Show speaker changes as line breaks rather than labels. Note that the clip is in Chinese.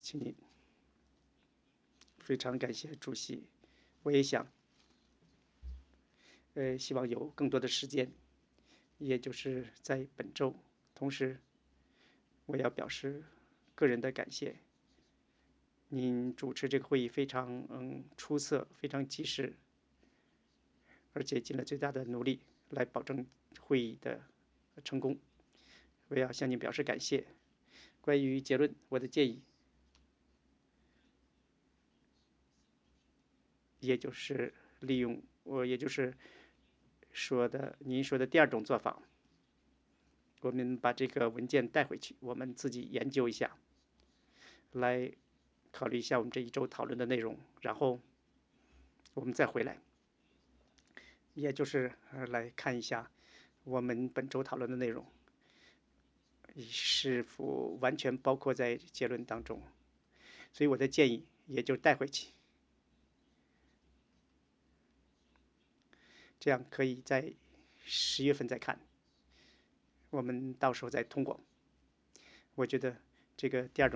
请您。非常感谢主席，我也想，希望有更多的时间，也就是在本周。同时，我要表示个人的感谢，您主持这个会议非常出色，非常及时，而且尽了最大的努力来保证会议的成功。我要向您表示感谢。关于结论，我的建议，也就是利用也就是您说的第二种做法，我们把这个文件带回去，我们自己研究一下，来考虑一下我们这一周讨论的内容，然后我们再回来，也就是来看一下我们本周讨论的内容是否完全包括在结论当中。所以我的建议也就带回去，这样可以在10月份再看，我们到时候再通过。我觉得这个第二种